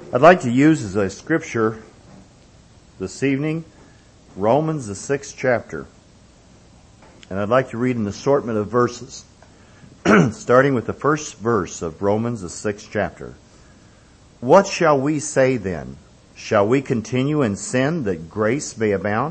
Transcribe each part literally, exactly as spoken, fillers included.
I'd like to use as a scripture this evening Romans, the sixth chapter. And I'd like to read an assortment of verses, starting with the first verse of Romans, the sixth chapter. What shall we say then? Shall we continue in sin that grace may abound?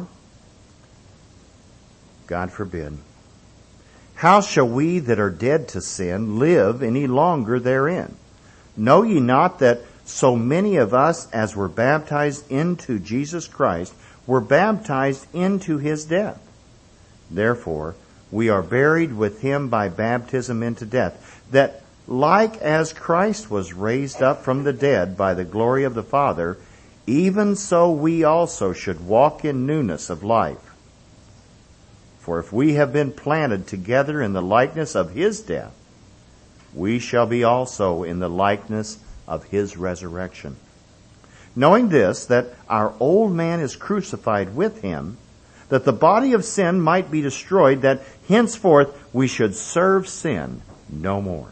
God forbid. How shall we that are dead to sin live any longer therein? Know ye not that so many of us as were baptized into Jesus Christ were baptized into his death? Therefore, we are buried with him by baptism into death, that like as Christ was raised up from the dead by the glory of the Father, even so we also should walk in newness of life. For if we have been planted together in the likeness of his death, we shall be also in the likeness of his resurrection. Knowing this, that our old man is crucified with him, that the body of sin might be destroyed, that henceforth we should serve sin no more.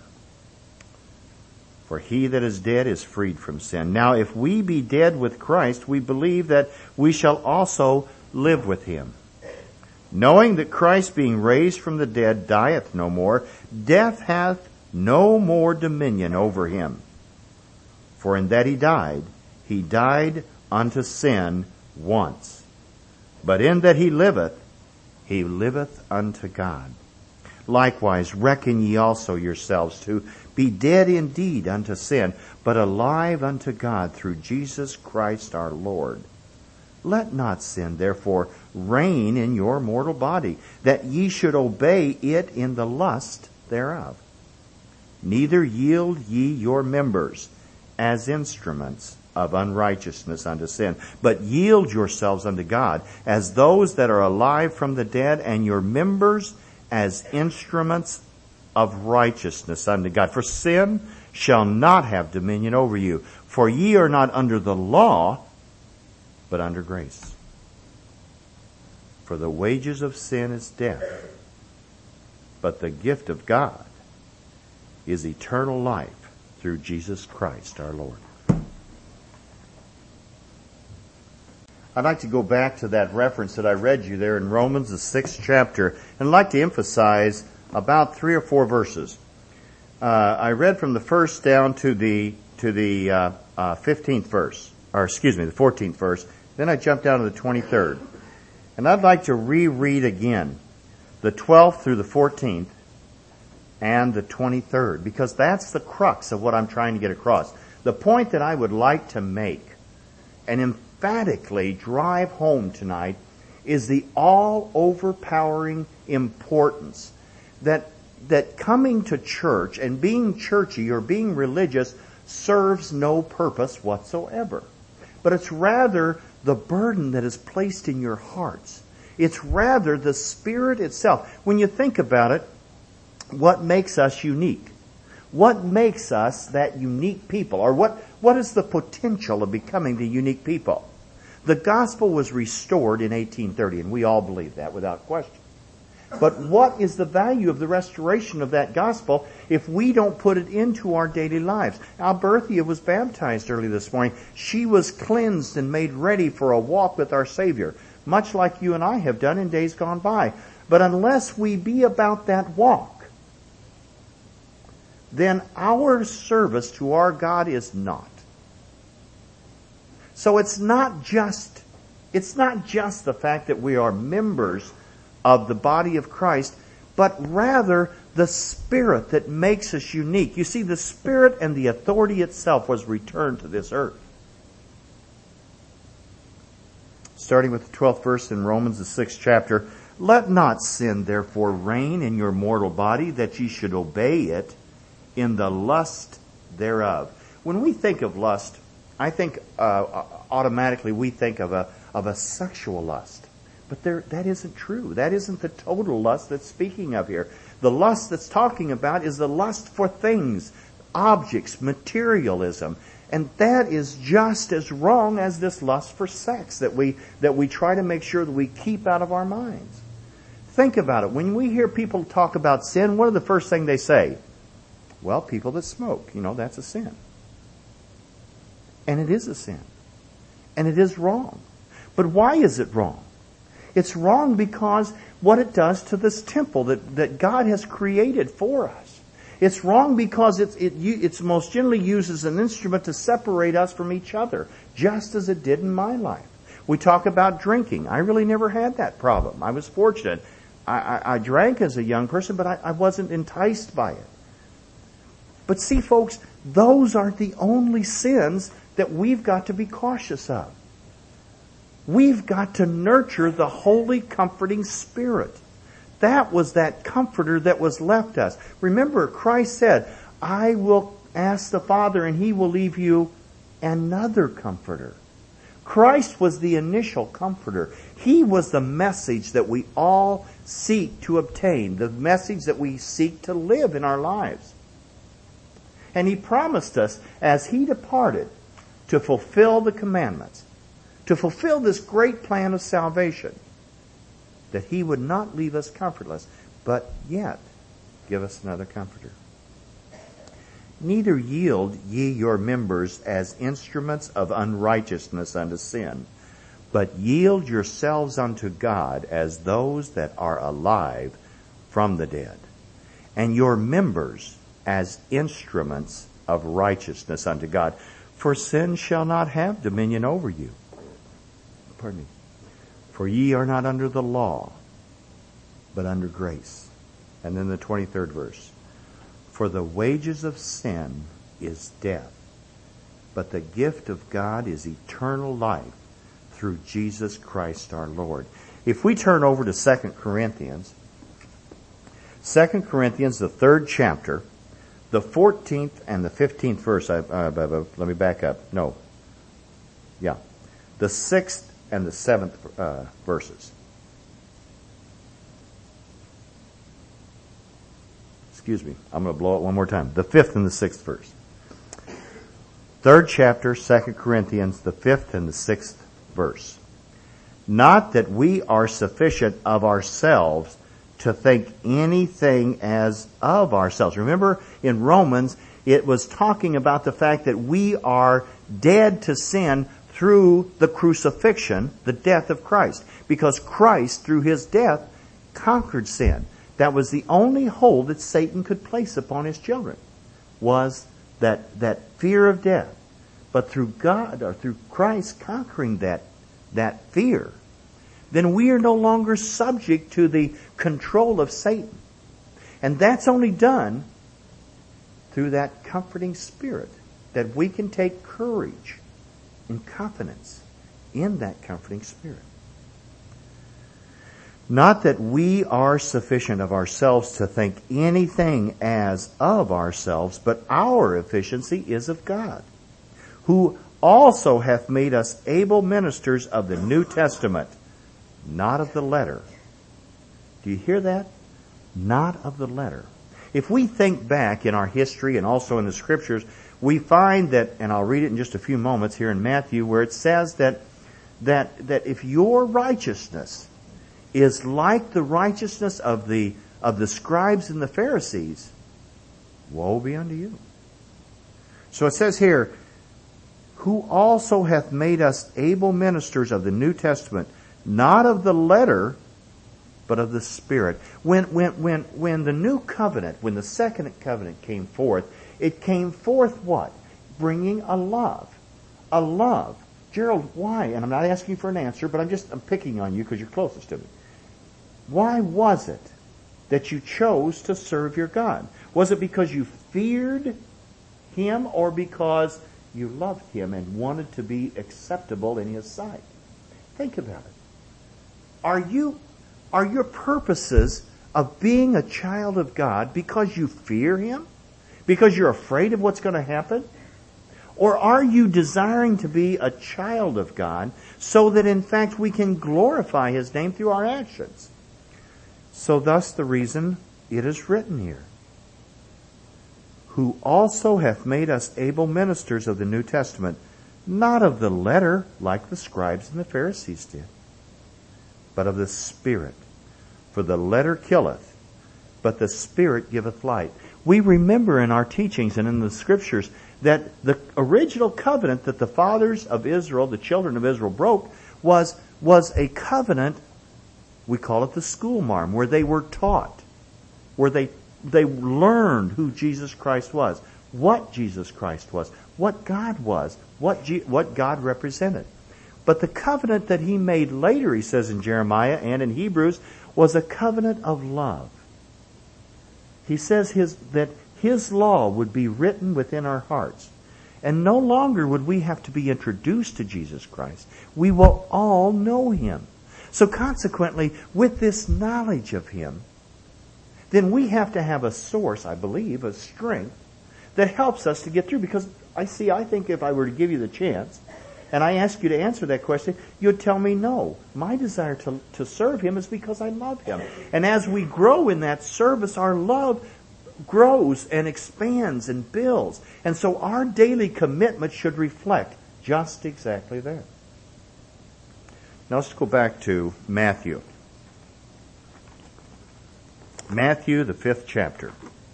For he that is dead is freed from sin. Now if we be dead with Christ, we believe that we shall also live with him. Knowing that Christ being raised from the dead dieth no more, death hath no more dominion over him. For in that he died, he died unto sin once. But in that he liveth, he liveth unto God. Likewise, reckon ye also yourselves to be dead indeed unto sin, but alive unto God through Jesus Christ our Lord. Let not sin, therefore, reign in your mortal body, that ye should obey it in the lust thereof. Neither yield ye your members as instruments of unrighteousness unto sin, but yield yourselves unto God as those that are alive from the dead, and your members as instruments of righteousness unto God. For sin shall not have dominion over you, for ye are not under the law, but under grace. For the wages of sin is death, but the gift of God is eternal life through Jesus Christ our Lord. I'd like to go back to that reference that I read you there in Romans, the sixth chapter, and I'd like to emphasize about three or four verses. Uh, I read from the first down to the to the uh, uh, fifteenth verse, or excuse me, the fourteenth verse. Then I jumped down to the twenty-third. And I'd like to reread again the twelfth through the fourteenth and the twenty-third, because that's the crux of what I'm trying to get across. The point that I would like to make and emphatically drive home tonight is the all-overpowering importance that that coming to church and being churchy or being religious serves no purpose whatsoever. But it's rather the burden that is placed in your hearts. It's rather the Spirit itself. When you think about it, what makes us unique? What makes us that unique people? Or what, what is the potential of becoming the unique people? The gospel was restored in eighteen thirty, and we all believe that without question. But what is the value of the restoration of that gospel if we don't put it into our daily lives? Alberthia was baptized early this morning. She was cleansed and made ready for a walk with our Savior, much like you and I have done in days gone by. But unless we be about that walk, then our service to our God is not. So it's not just, it's not just the fact that we are members of the body of Christ, but rather the Spirit that makes us unique. You see, the Spirit and the authority itself was returned to this earth. Starting with the twelfth verse in Romans, the sixth chapter, let not sin therefore reign in your mortal body, that ye should obey it in the lust thereof. When we think of lust, I think uh, automatically we think of a of a sexual lust. But there, that isn't true. That isn't the total lust that's speaking of here. The lust that's talking about is the lust for things, objects, materialism. And that is just as wrong as this lust for sex that we that we try to make sure that we keep out of our minds. Think about it. When we hear people talk about sin, what are the first thing they say? Well, people that smoke, you know, that's a sin. And it is a sin. And it is wrong. But why is it wrong? It's wrong because what it does to this temple that, that God has created for us. It's wrong because it's, it, it's most generally used as an instrument to separate us from each other, just as it did in my life. We talk about drinking. I really never had that problem. I was fortunate. I, I, I drank as a young person, but I, I wasn't enticed by it. But see, folks, those aren't the only sins that we've got to be cautious of. We've got to nurture the Holy Comforting Spirit. That was that comforter that was left us. Remember, Christ said, I will ask the Father and He will leave you another comforter. Christ was the initial comforter. He was the message that we all seek to obtain, the message that we seek to live in our lives. And He promised us, as He departed, to fulfill the commandments, to fulfill this great plan of salvation, that He would not leave us comfortless, but yet give us another comforter. Neither yield ye your members as instruments of unrighteousness unto sin, but yield yourselves unto God as those that are alive from the dead, and your members as instruments of righteousness unto God. For sin shall not have dominion over you. Pardon me. For ye are not under the law, but under grace. And then the twenty-third verse. For the wages of sin is death, but the gift of God is eternal life through Jesus Christ our Lord. If we turn over to Second Corinthians, Second Corinthians, the third chapter, the fourteenth and the fifteenth verse. I, uh, let me back up. No. Yeah. The sixth and the seventh uh, verses. Excuse me. I'm going to blow it one more time. The fifth and the sixth verse. Third chapter, Second Corinthians, the fifth and the sixth verse. Not that we are sufficient of ourselves to think anything as of ourselves. Remember, in Romans, it was talking about the fact that we are dead to sin through the crucifixion, the death of Christ. Because Christ, through His death, conquered sin. That was the only hold that Satan could place upon his children, was that, that fear of death. But through God, or through Christ conquering that, that fear, then we are no longer subject to the control of Satan. And that's only done through that comforting Spirit, that we can take courage and confidence in that comforting Spirit. Not that we are sufficient of ourselves to think anything as of ourselves, but our efficiency is of God, who also hath made us able ministers of the New Testament, not of the letter. Do you hear that? Not of the letter. If we think back in our history and also in the Scriptures, we find that, and I'll read it in just a few moments here in Matthew, where it says that that that if your righteousness is like the righteousness of the of the scribes and the Pharisees, woe be unto you. So it says here, who also hath made us able ministers of the New Testament, not of the letter, but of the Spirit. When when when when the new covenant, when the second covenant came forth, it came forth what? Bringing a love. A love. Gerald, why? And I'm not asking you for an answer, but I'm just I'm picking on you because you're closest to me. Why was it that you chose to serve your God? Was it because you feared Him, or because you loved Him and wanted to be acceptable in His sight? Think about it. Are you, are your purposes of being a child of God because you fear Him? Because you're afraid of what's going to happen? Or are you desiring to be a child of God so that in fact we can glorify His name through our actions? So thus the reason it is written here, who also hath made us able ministers of the New Testament, not of the letter, like the scribes and the Pharisees did, but of the Spirit. For the letter killeth, but the Spirit giveth light. We remember in our teachings and in the Scriptures that the original covenant that the fathers of Israel, the children of Israel, broke was, was a covenant, we call it the schoolmarm, where they were taught, where they, they learned who Jesus Christ was, what Jesus Christ was, what God was, what, G, what God represented. But the covenant that He made later, He says in Jeremiah and in Hebrews, was a covenant of love. He says his, that His law would be written within our hearts. And no longer would we have to be introduced to Jesus Christ. We will all know Him. So consequently, with this knowledge of Him, then we have to have a source, I believe, of strength that helps us to get through. Because I see, I think if I were to give you the chance, and I ask you to answer that question, you'd tell me no. My desire to, to serve Him is because I love Him. And as we grow in that service, our love grows and expands and builds. And so our daily commitment should reflect just exactly that. Now let's go back to Matthew. Matthew, the fifth chapter.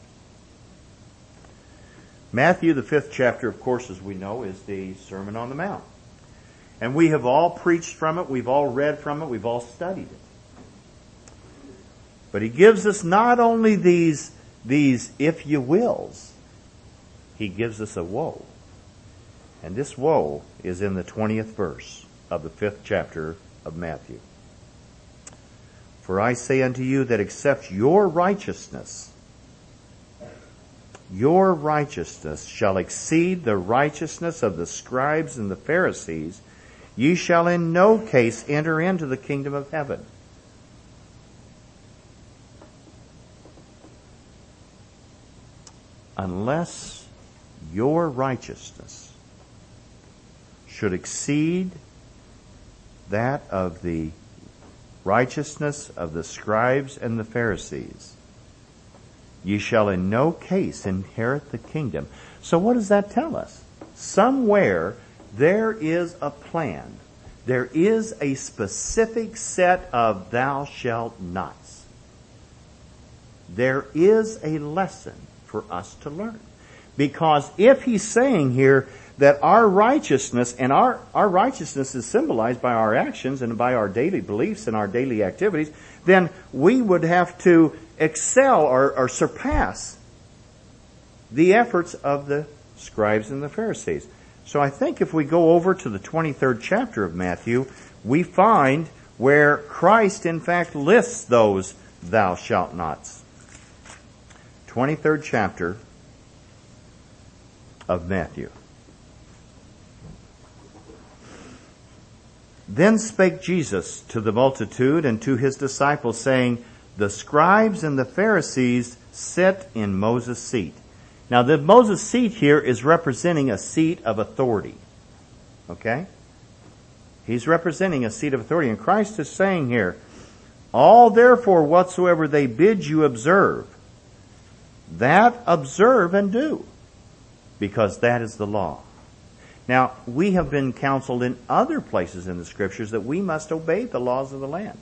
Matthew, the fifth chapter, of course, as we know, is the Sermon on the Mount. And we have all preached from it, we've all read from it, we've all studied it. But He gives us not only these, these if you wills, He gives us a woe. And this woe is in the twentieth verse of the fifth chapter of Matthew. For I say unto you that except your righteousness, your righteousness shall exceed the righteousness of the scribes and the Pharisees, ye shall in no case enter into the kingdom of heaven. Unless your righteousness should exceed that of the righteousness of the scribes and the Pharisees, ye shall in no case inherit the kingdom. So what does that tell us? Somewhere there is a plan. There is a specific set of thou shalt nots. There is a lesson for us to learn. Because if He's saying here that our righteousness, and our, our righteousness is symbolized by our actions and by our daily beliefs and our daily activities, then we would have to excel or, or surpass the efforts of the scribes and the Pharisees. So I think if we go over to the twenty-third chapter of Matthew, we find where Christ in fact lists those thou shalt nots. twenty-third chapter of Matthew. Then spake Jesus to the multitude and to His disciples, saying, the scribes and the Pharisees sit in Moses' seat. Now the Moses' seat here is representing a seat of authority. Okay? He's representing a seat of authority. And Christ is saying here, all therefore whatsoever they bid you observe, that observe and do, because that is the law. Now, we have been counseled in other places in the Scriptures that we must obey the laws of the land.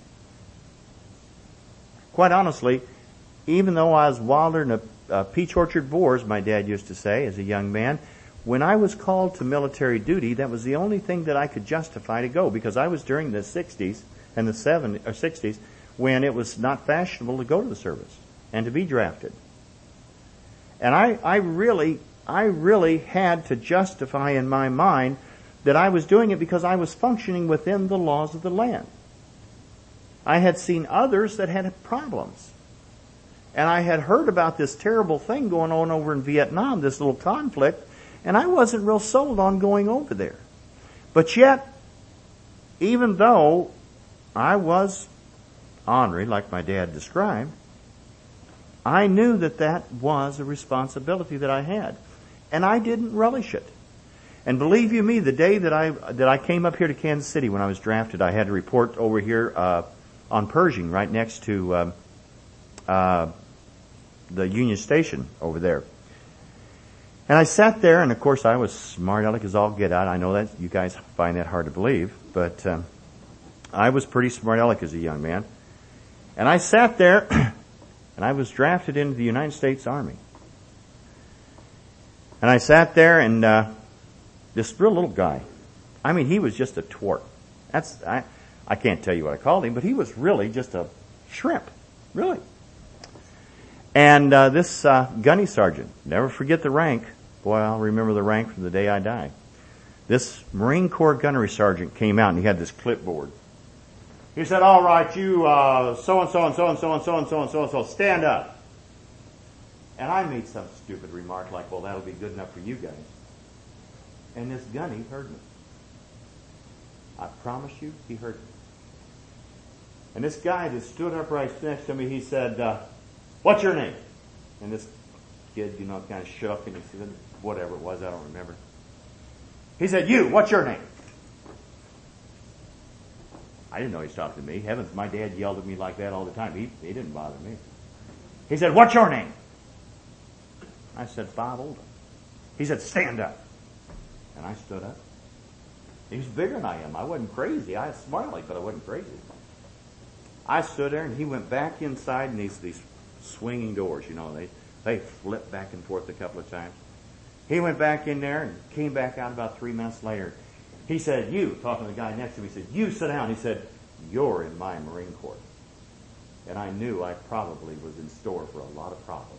Quite honestly, even though I was wilder than a, a peach orchard boar, as my dad used to say as a young man, when I was called to military duty, that was the only thing that I could justify to go, because I was during the sixties and the seventies or sixties when it was not fashionable to go to the service and to be drafted. And I, I really, I really had to justify in my mind that I was doing it because I was functioning within the laws of the land. I had seen others that had problems. And I had heard about this terrible thing going on over in Vietnam, this little conflict, and I wasn't real sold on going over there. But yet, even though I was ornery, like my dad described, I knew that that was a responsibility that I had. And I didn't relish it. And believe you me, the day that I that I came up here to Kansas City when I was drafted, I had to report over here uh, on Pershing, right next to um, uh, the Union Station over there. And I sat there, and of course I was smart aleck as all get out. I know that you guys find that hard to believe, but um, I was pretty smart aleck as a young man. And I sat there, And I was drafted into the United States Army. And I sat there, and uh, this real little guy, I mean, he was just a twart. That's I, I can't tell you what I called him, but he was really just a shrimp, really. And uh, this uh, gunny sergeant, never forget the rank. Boy, I'll remember the rank from the day I die. This Marine Corps gunnery sergeant came out, and he had this clipboard. He said, all right, you uh, so-and-so and so-and-so and so-and-so and so-and-so, stand up. And I made some stupid remark like, well, that'll be good enough for you guys. And this gunny heard me. I promise you, he heard me. And this guy that stood up right next to me, he said, uh, what's your name? And this kid, you know, kind of shook, and he said, whatever it was, I don't remember. He said, you, what's your name? I didn't know he was talking to me. Heavens, my dad yelled at me like that all the time. He, he didn't bother me. He said, what's your name? I said, Bob Oldham. He said, stand up. And I stood up. He was bigger than I am. I wasn't crazy. I was smart like, but I wasn't crazy. I stood there, and he went back inside, and these these swinging doors, you know, they, they flipped back and forth a couple of times. He went back in there and came back out about three minutes later. He said, you, talking to the guy next to me, he said, you sit down. He said, you're in my Marine Corps. And I knew I probably was in store for a lot of problems.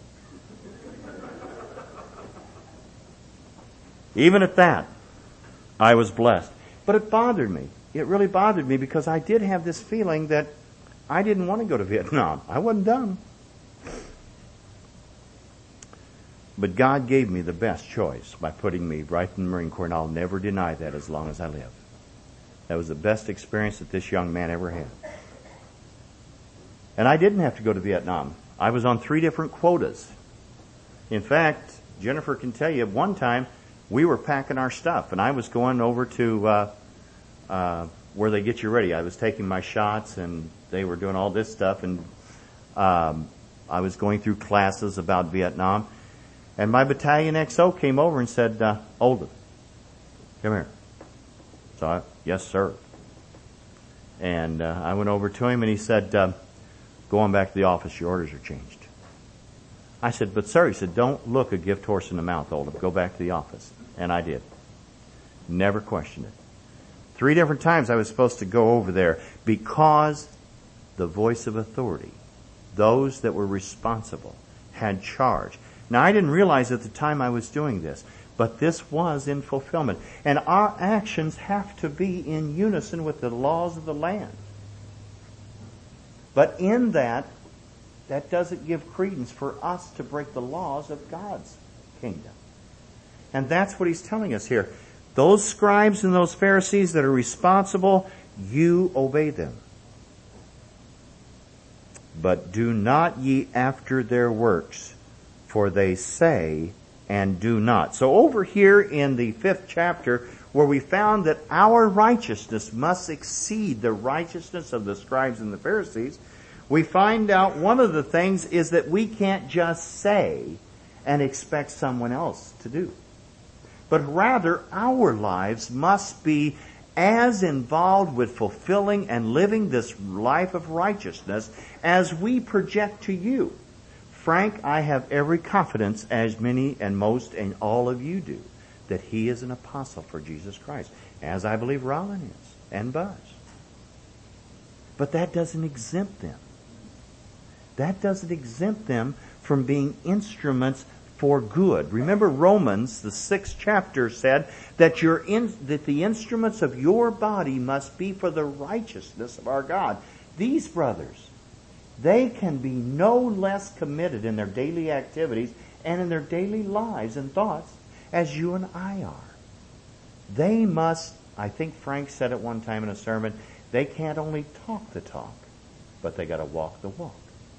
Even at that, I was blessed. But it bothered me. It really bothered me because I did have this feeling that I didn't want to go to Vietnam. I wasn't dumb. But God gave me the best choice by putting me right in the Marine Corps, and I'll never deny that as long as I live. That was the best experience that this young man ever had. And I didn't have to go to Vietnam. I was on three different quotas. In fact, Jennifer can tell you, at one time, we were packing our stuff, and I was going over to uh, uh, where they get you ready. I was taking my shots, and they were doing all this stuff, and um, I was going through classes about Vietnam. And my battalion X O came over and said, uh, Oldham, come here. So I, yes, sir. And uh, I went over to him, and he said, uh, go on back to the office. Your orders are changed. I said, but sir, he said, don't look a gift horse in the mouth, Oldham. Go back to the office. And I did. Never questioned it. Three different times I was supposed to go over there because the voice of authority, those that were responsible, had charge. Now, I didn't realize at the time I was doing this, but this was in fulfillment. And our actions have to be in unison with the laws of the land. But in that, that doesn't give credence for us to break the laws of God's kingdom. And that's what he's telling us here. Those scribes and those Pharisees that are responsible, you obey them. But do not ye after their works, for they say and do not. So over here in the fifth chapter, where we found that our righteousness must exceed the righteousness of the scribes and the Pharisees, we find out one of the things is that we can't just say and expect someone else to do. But rather, our lives must be as involved with fulfilling and living this life of righteousness as we project to you. Frank, I have every confidence, as many and most and all of you do, that he is an apostle for Jesus Christ, as I believe Rollin is, and Buzz. But that doesn't exempt them. That doesn't exempt them from being instruments for good. Remember, Romans, the sixth chapter, said that your in, that the instruments of your body must be for the righteousness of our God. These brothers, they can be no less committed in their daily activities and in their daily lives and thoughts as you and I are. They must, I think Frank said at one time in a sermon, they can't only talk the talk, but they got to walk the walk.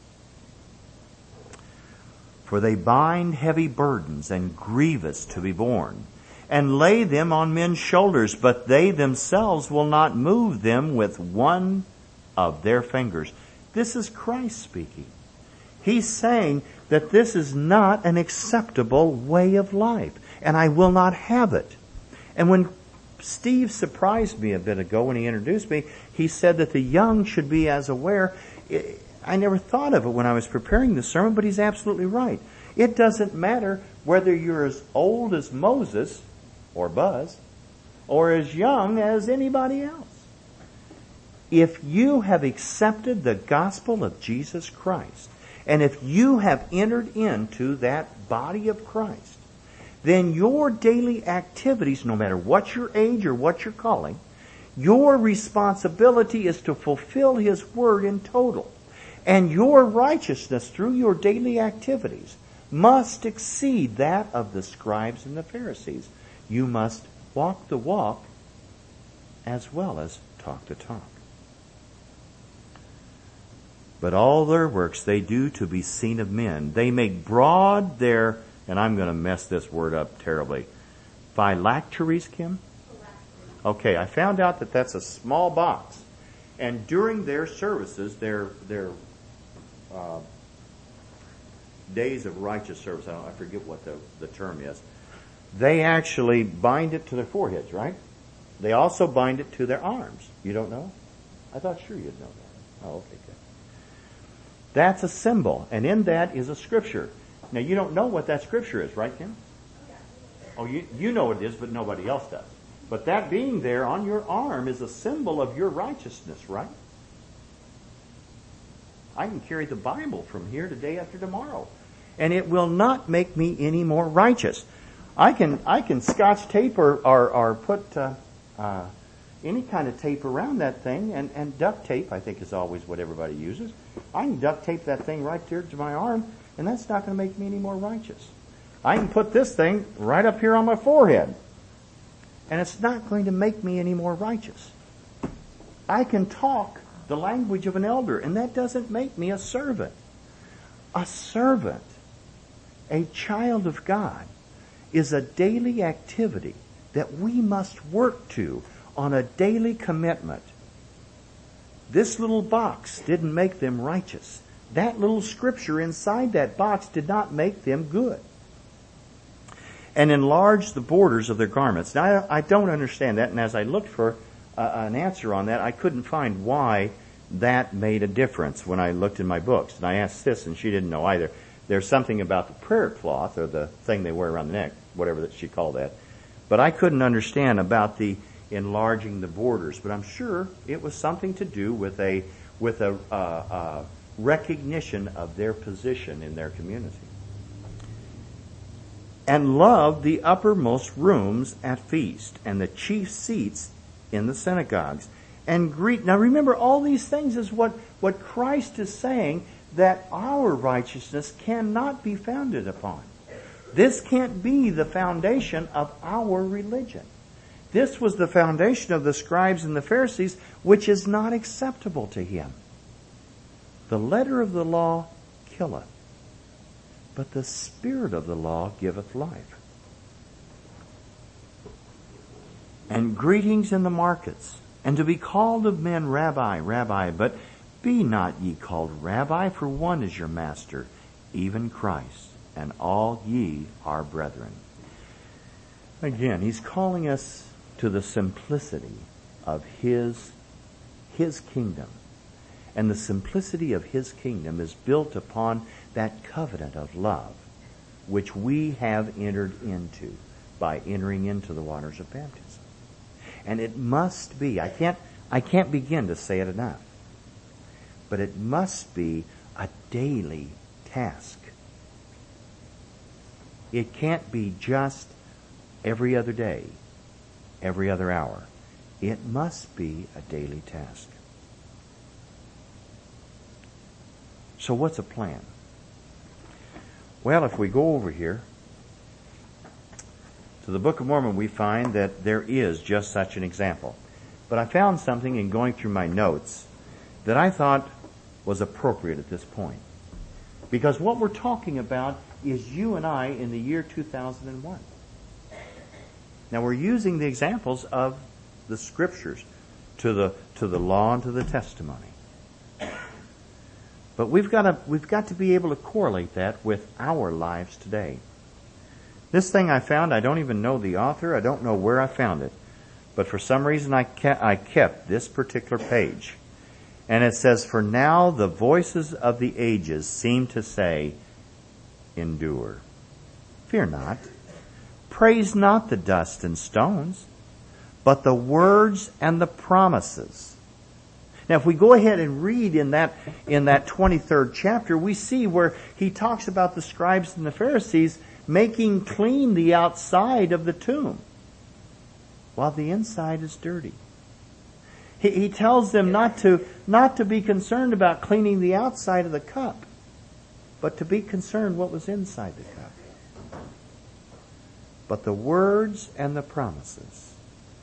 For they bind heavy burdens and grievous to be borne, and lay them on men's shoulders, but they themselves will not move them with one of their fingers. This is Christ speaking. He's saying that this is not an acceptable way of life, and I will not have it. And when Steve surprised me a bit ago when he introduced me, he said that the young should be as aware. I never thought of it when I was preparing the sermon, but he's absolutely right. It doesn't matter whether you're as old as Moses or Buzz or as young as anybody else. If you have accepted the gospel of Jesus Christ, and if you have entered into that body of Christ, then your daily activities, no matter what your age or what your calling, your responsibility is to fulfill His Word in total. And your righteousness through your daily activities must exceed that of the scribes and the Pharisees. You must walk the walk as well as talk the talk. But all their works they do to be seen of men. They make broad their, and I'm going to mess this word up terribly, phylacteries, Kim? Okay, I found out that that's a small box. And during their services, their their uh, days of righteous service, I don't, I forget what the, the term is, they actually bind it to their foreheads, right? They also bind it to their arms. You don't know? I thought sure you'd know that. Oh, okay, good. That's a symbol, and in that is a scripture. Now, you don't know what that scripture is, right, Kim? Oh, you, you know what it is, but nobody else does. But that being there on your arm is a symbol of your righteousness, right? I can carry the Bible from here to day after tomorrow, and it will not make me any more righteous. I can I can scotch tape or, or, or put uh, uh, any kind of tape around that thing, and, and duct tape, I think, is always what everybody uses. I can duct tape that thing right there to my arm, and that's not going to make me any more righteous. I can put this thing right up here on my forehead, and it's not going to make me any more righteous. I can talk the language of an elder, and that doesn't make me a servant. A servant, a child of God, is a daily activity that we must work to on a daily commitment. This little box didn't make them righteous. That little scripture inside that box did not make them good. And enlarge the borders of their garments. Now, I, I don't understand that, and as I looked for uh, an answer on that, I couldn't find why that made a difference when I looked in my books. And I asked Sis, and she didn't know either. There's something about the prayer cloth, or the thing they wear around the neck, whatever that she called that. But I couldn't understand about the enlarging the borders. But I'm sure it was something to do with a with a uh, uh, recognition of their position in their community. And love the uppermost rooms at feast, and the chief seats in the synagogues. And greet. Now remember, all these things is what, what Christ is saying that our righteousness cannot be founded upon. This can't be the foundation of our religion. This was the foundation of the scribes and the Pharisees, which is not acceptable to Him. The letter of the law killeth, but the spirit of the law giveth life. And greetings in the markets, and to be called of men Rabbi, Rabbi, but be not ye called Rabbi, for one is your master, even Christ, and all ye are brethren. Again, He's calling us to the simplicity of His, His kingdom. And the simplicity of His kingdom is built upon that covenant of love, which we have entered into by entering into the waters of baptism. And it must be, I can't, I can't begin to say it enough, but it must be a daily task. It can't be just every other day, every other hour. It must be a daily task. So what's a plan? Well, if we go over here to the Book of Mormon, we find that there is just such an example. But I found something in going through my notes that I thought was appropriate at this point. Because what we're talking about is you and I in the year two thousand one. Now we're using the examples of the Scriptures to the to the law and to the testimony. But we've got to we've got to be able to correlate that with our lives today. This thing I found, I don't even know the author. I don't know where I found it. But for some reason I kept, I kept this particular page. And it says, for now the voices of the ages seem to say, endure. Fear not. Praise not the dust and stones, but the words and the promises. Now, if we go ahead and read in that, in that twenty-third chapter, we see where he talks about the scribes and the Pharisees making clean the outside of the tomb, while the inside is dirty. He, he tells them not to, not to be concerned about cleaning the outside of the cup, but to be concerned what was inside the cup. But the words and the promises.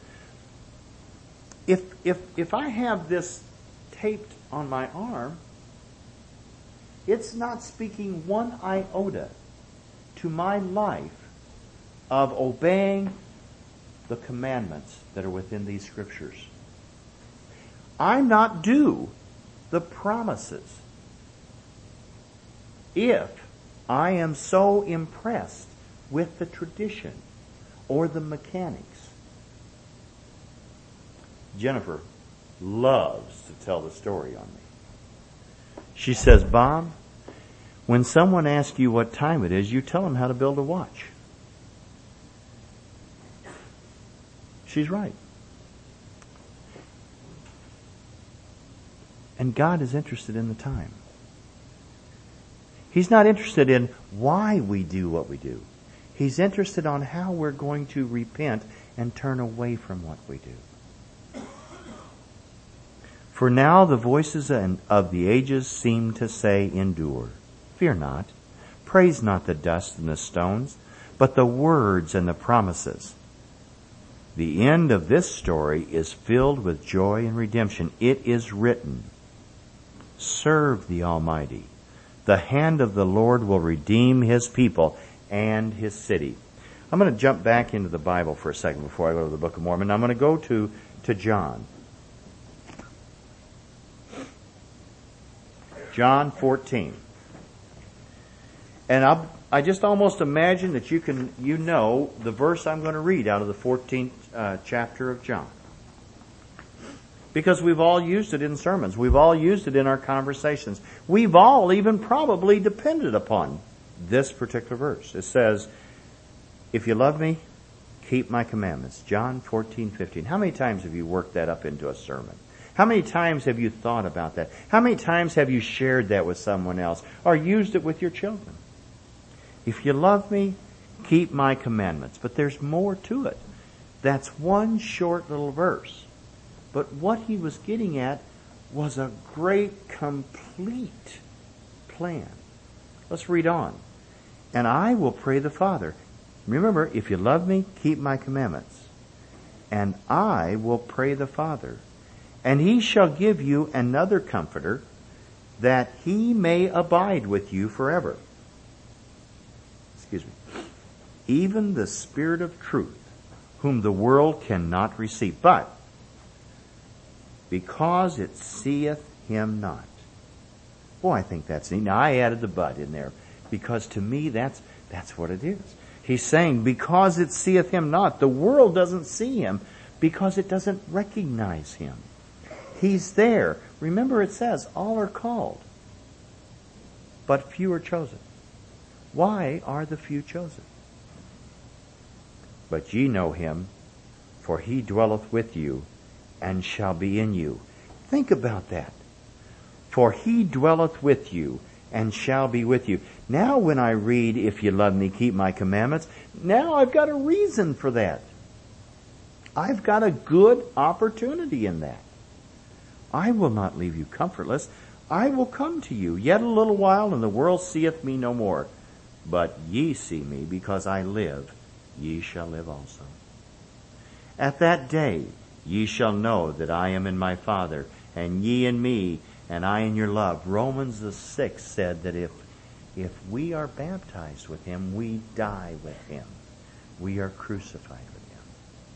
If, if, if I have this taped on my arm, it's not speaking one iota to my life of obeying the commandments that are within these scriptures. I'm not due the promises if I am so impressed with the tradition or the mechanics. Jennifer loves to tell the story on me. She says, Bob, when someone asks you what time it is, you tell them how to build a watch. She's right. And God is interested in the time. He's not interested in why we do what we do. He's interested on how we're going to repent and turn away from what we do. For now the voices of the ages seem to say, endure. Fear not. Praise not the dust and the stones, but the words and the promises. The end of this story is filled with joy and redemption. It is written, serve the Almighty. The hand of the Lord will redeem His people and His city. I'm going to jump back into the Bible for a second before I go to the Book of Mormon. I'm going to go to, to John. John fourteen. And I'll, I just almost imagine that you can, you know the verse I'm going to read out of the fourteenth uh, chapter of John. Because we've all used it in sermons. We've all used it in our conversations. We've all even probably depended upon this particular verse. It says, if you love me, keep my commandments. John fourteen fifteen. How many times have you worked that up into a sermon? How many times have you thought about that? How many times have you shared that with someone else or used it with your children? If you love me, keep my commandments. But there's more to it. That's one short little verse. But what he was getting at was a great, complete plan. Let's read on. And I will pray the Father. Remember, if you love me, keep my commandments. And I will pray the Father. And He shall give you another Comforter, that He may abide with you forever. Excuse me. Even the Spirit of truth, whom the world cannot receive. But because it seeth Him not. Boy, I think that's neat. Now, I added the but in there, because to me, that's that's what it is. He's saying, because it seeth Him not. The world doesn't see Him because it doesn't recognize Him. He's there. Remember, it says, all are called, but few are chosen. Why are the few chosen? But ye know Him, for He dwelleth with you, and shall be in you. Think about that. For He dwelleth with you, and shall be with you. Now when I read, if you love me, keep my commandments, now I've got a reason for that. I've got a good opportunity in that. I will not leave you comfortless. I will come to you yet a little while, and the world seeth me no more. But ye see me, because I live, ye shall live also. At that day ye shall know that I am in my Father, and ye in me, and I in your love. Romans the sixth said that if if we are baptized with Him, we die with Him. We are crucified with Him.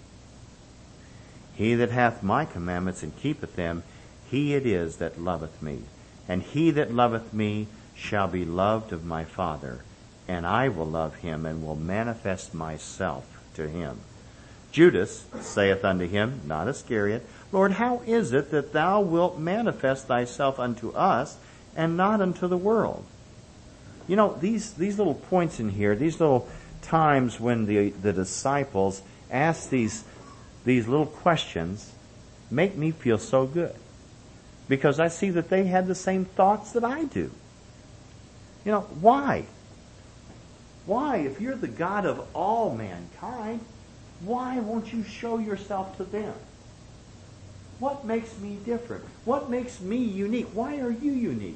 He that hath my commandments and keepeth them, he it is that loveth me. And he that loveth me shall be loved of my Father, and I will love him and will manifest myself to him. Judas saith unto him, not Iscariot, Lord, how is it that thou wilt manifest thyself unto us and not unto the world? You know, these, these little points in here, these little times when the, the disciples ask these, these little questions make me feel so good. Because I see that they had the same thoughts that I do. You know, why? Why, if you're the God of all mankind, why won't you show yourself to them? What makes me different? What makes me unique? Why are you unique?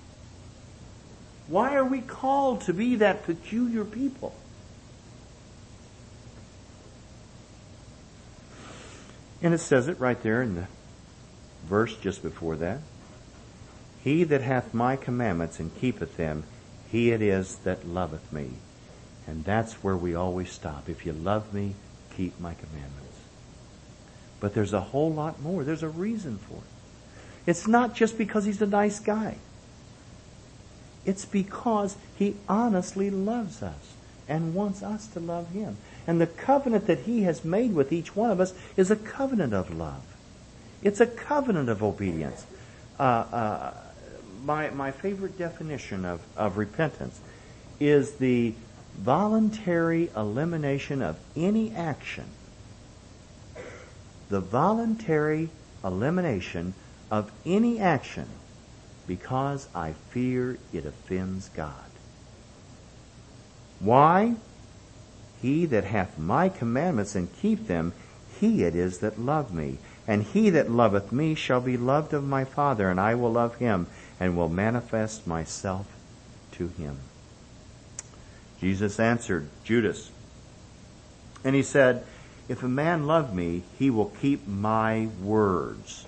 Why are we called to be that peculiar people? And it says it right there in the verse just before that. He that hath my commandments and keepeth them, he it is that loveth me. And that's where we always stop. If you love me, keep my commandments. But there's a whole lot more. There's a reason for it. It's not just because he's a nice guy. It's because he honestly loves us and wants us to love him. And the covenant that he has made with each one of us is a covenant of love. It's a covenant of obedience. Uh, uh, my, my favorite definition of, of repentance is the voluntary elimination of any action. The voluntary elimination of any action because I fear it offends God. Why? He that hath my commandments and keep them, he it is that loveth me. And he that loveth me shall be loved of my Father, and I will love him, and will manifest myself to him. Jesus answered Judas, and he said, if a man love me, he will keep my words.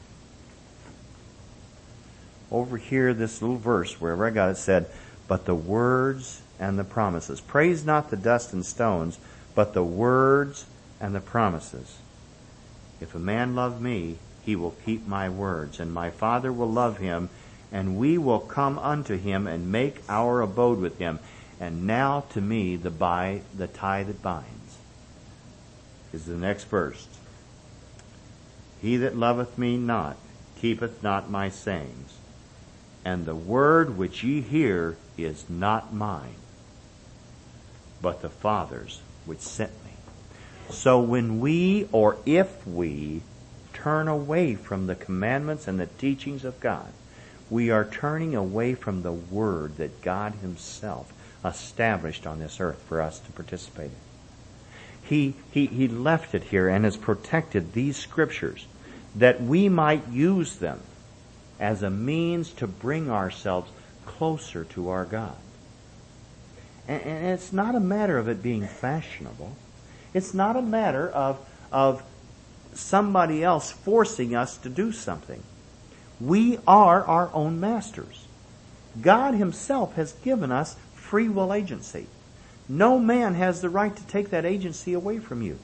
Over here, this little verse, wherever I got it, said, but the words and the promises. Praise not the dust and stones, but the words and the promises. If a man love me, he will keep my words, and my Father will love him, and we will come unto him and make our abode with him. And now to me the by the tie that binds is the next verse. He that loveth me not keepeth not my sayings, and the word which ye hear is not mine, but the Father's which sent me. So when we, or if we, turn away from the commandments and the teachings of God, we are turning away from the word that God himself established on this earth for us to participate in. He, he, he left it here and has protected these scriptures that we might use them as a means to bring ourselves closer to our God. And, and it's not a matter of it being fashionable. It's not a matter of, of somebody else forcing us to do something. We are our own masters. God himself has given us free will agency. No man has the right to take that agency away from you.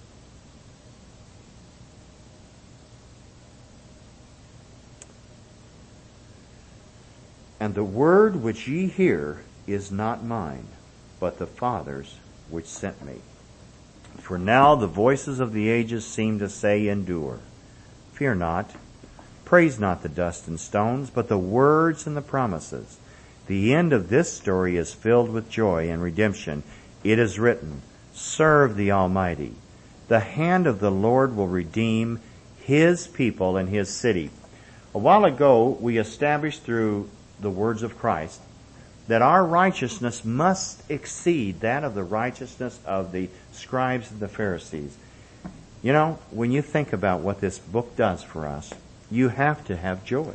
And the word which ye hear is not mine, but the Father's which sent me. For now the voices of the ages seem to say, endure. Fear not. Praise not the dust and stones, but the words and the promises. The end of this story is filled with joy and redemption. It is written, serve the Almighty. The hand of the Lord will redeem his people and his city. A while ago, we established through the words of Christ that our righteousness must exceed that of the righteousness of the scribes and the Pharisees. You know, when you think about what this book does for us, you have to have joy.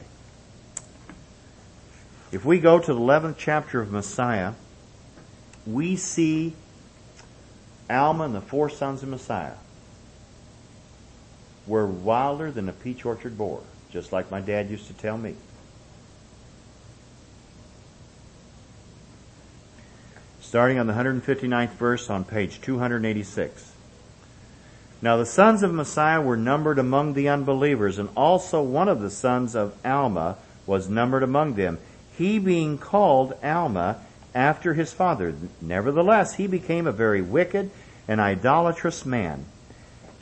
If we go to the eleventh chapter of Messiah, we see Alma and the four sons of Messiah were wilder than a peach orchard boar, just like my dad used to tell me. Starting on the one hundred fifty-ninth verse on page two hundred eighty-six. Now the sons of Messiah were numbered among the unbelievers, and also one of the sons of Alma was numbered among them, he being called Alma after his father. Nevertheless, he became a very wicked and idolatrous man,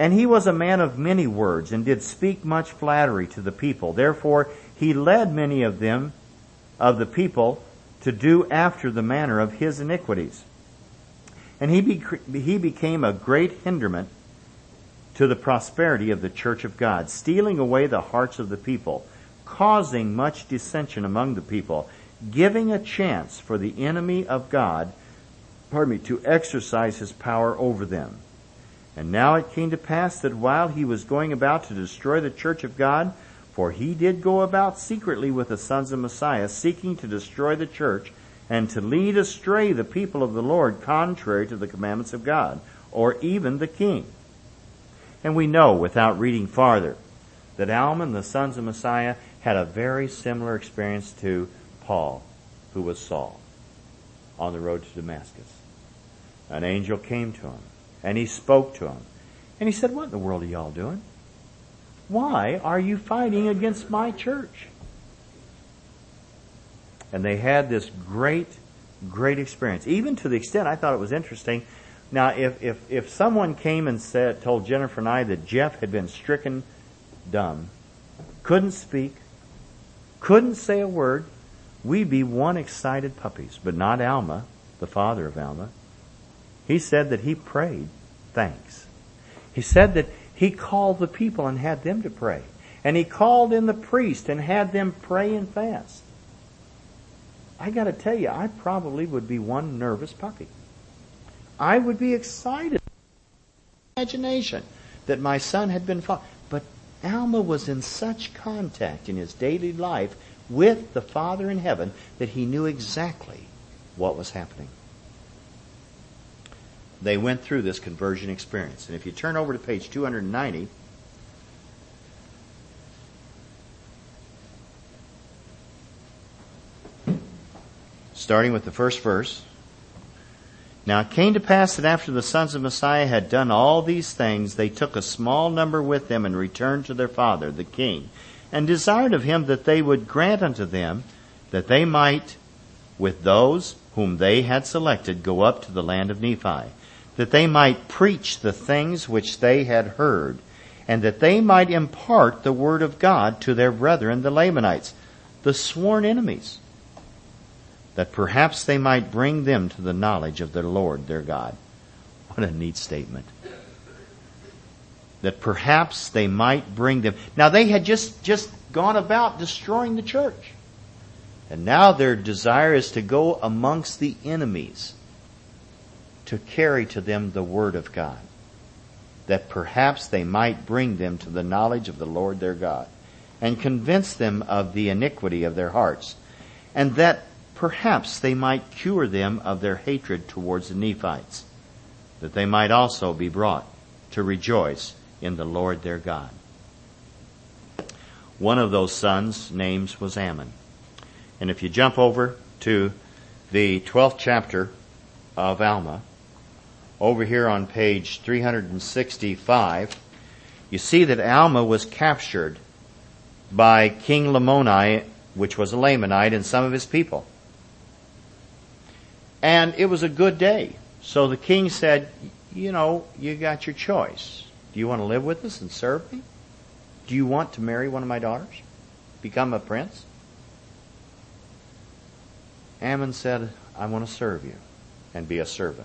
And he was a man of many words, and did speak much flattery to the people. Therefore he led many of them, of the people, to do after the manner of his iniquities. And he, bec- he became a great hinderment to the prosperity of the church of God, stealing away the hearts of the people, causing much dissension among the people, giving a chance for the enemy of God, pardon me, to exercise his power over them. And now it came to pass that while he was going about to destroy the church of God, for he did go about secretly with the sons of Messiah, seeking to destroy the church, and to lead astray the people of the Lord, contrary to the commandments of God, or even the king. And we know, without reading farther, that Alma and the sons of Messiah had a very similar experience to Paul, who was Saul, on the road to Damascus. An angel came to him, and he spoke to him. And he said, "What in the world are y'all doing? Why are you fighting against my church?" And they had this great, great experience. Even to the extent, I thought it was interesting. Now, if, if, if someone came and said, told Jennifer and I that Jeff had been stricken dumb, couldn't speak, couldn't say a word, we'd be one excited puppies. But not Alma, the father of Alma. He said that he prayed thanks. He said that he called the people and had them to pray. And he called in the priest and had them pray and fast. I got to tell you, I probably would be one nervous puppy. I would be excited. Imagination that my son had been fought. But Alma was in such contact in his daily life with the Father in heaven that he knew exactly what was happening. They went through this conversion experience. And if you turn over to page two ninety, starting with the first verse. Now it came to pass that after the sons of Messiah had done all these things, they took a small number with them and returned to their father, the king, and desired of him that they would grant unto them that they might, with those whom they had selected, go up to the land of Nephi, that they might preach the things which they had heard, and that they might impart the word of God to their brethren, the Lamanites, the sworn enemies, that perhaps they might bring them to the knowledge of their Lord, their God. What a neat statement. That perhaps they might bring them. Now they had just, just gone about destroying the church. And now their desire is to go amongst the enemies to carry to them the word of God. That perhaps they might bring them to the knowledge of the Lord their God, and convince them of the iniquity of their hearts, and that perhaps they might cure them of their hatred towards the Nephites, that they might also be brought to rejoice in the Lord their God. One of those sons' names was Ammon. And if you jump over to the twelfth chapter of Alma, over here on page three sixty-five, you see that Alma was captured by King Lamoni, which was a Lamanite, and some of his people. And it was a good day. So the king said, you know, you got your choice. Do you want to live with us and serve me? Do you want to marry one of my daughters? Become a prince? Ammon said, I want to serve you and be a servant.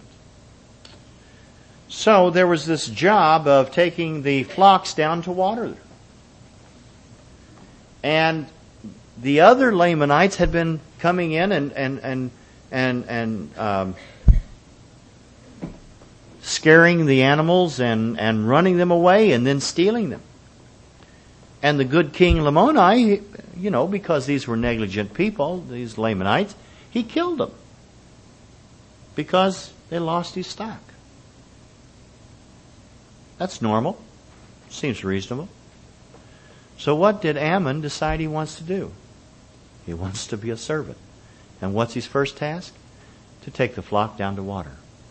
So there was this job of taking the flocks down to water. And the other Lamanites had been coming in and, and, and and and um, scaring the animals and, and running them away and then stealing them. And the good king Lamoni, you know, because these were negligent people, these Lamanites, he killed them because they lost his stock. That's normal. Seems reasonable. So what did Ammon decide he wants to do? He wants to be a servant. And what's his first task? To take the flock down to water.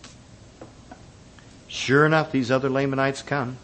Sure enough, these other Lamanites come.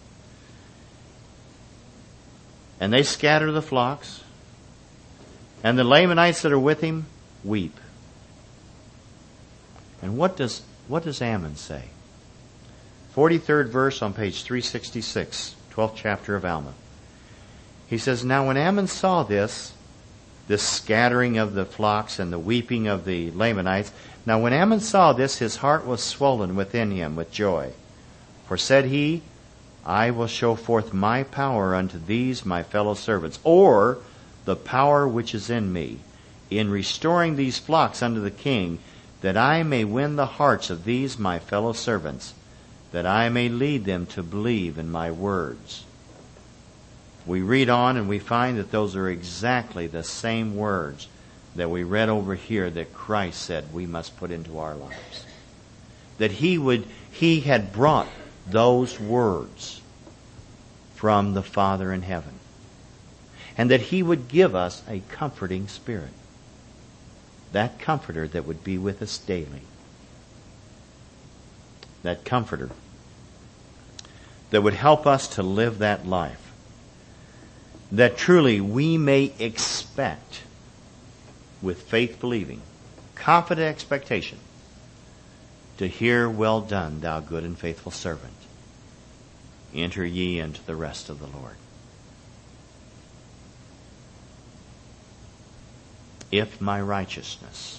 And they scatter the flocks. And the Lamanites that are with him weep. And what does what does Ammon say? forty-third verse on page three sixty-six, twelfth chapter of Alma. He says, Now when Ammon saw this, this scattering of the flocks and the weeping of the Lamanites, now when Ammon saw this, his heart was swollen within him with joy. For said he, I will show forth my power unto these my fellow servants, or the power which is in me, in restoring these flocks unto the king, that I may win the hearts of these my fellow servants, that I may lead them to believe in my words. We read on and we find that those are exactly the same words that we read over here that Christ said we must put into our lives. That he would, he had brought those words from the Father in heaven. And that he would give us a comforting spirit. That comforter that would be with us daily. That comforter that would help us to live that life. That truly we may expect, with faith believing, confident expectation, to hear, Well done, thou good and faithful servant. Enter ye into the rest of the Lord. If my righteousness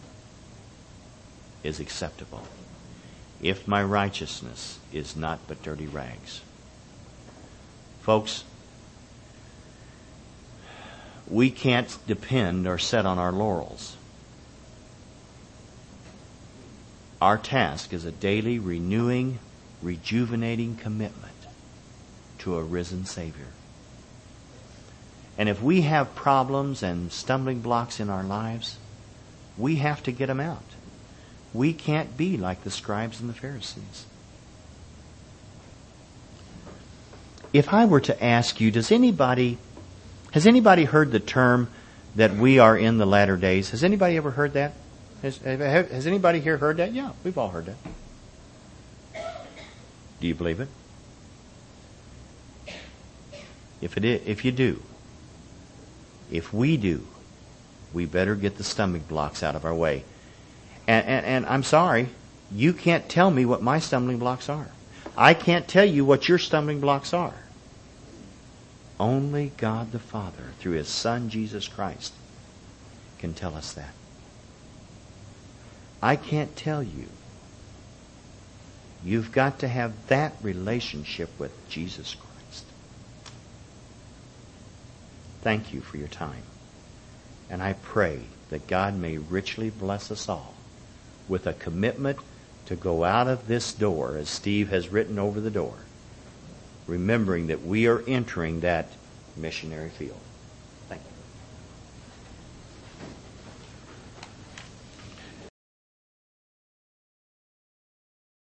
is acceptable, if my righteousness is not but dirty rags. Folks, we can't depend or set on our laurels. Our task is a daily renewing, rejuvenating commitment to a risen Savior. And if we have problems and stumbling blocks in our lives, we have to get them out. We can't be like the scribes and the Pharisees. If I were to ask you, does anybody, has anybody heard the term that we are in the latter days? Has anybody ever heard that? Has, has anybody here heard that? Yeah, we've all heard that. Do you believe it? If it is, if you do, if we do, we better get the stumbling blocks out of our way. And, and, and I'm sorry, you can't tell me what my stumbling blocks are. I can't tell you what your stumbling blocks are. Only God the Father, through His Son Jesus Christ, can tell us that. I can't tell you. You've got to have that relationship with Jesus Christ. Thank you for your time. And I pray that God may richly bless us all with a commitment to go out of this door, as Steve has written over the door, remembering that we are entering that missionary field.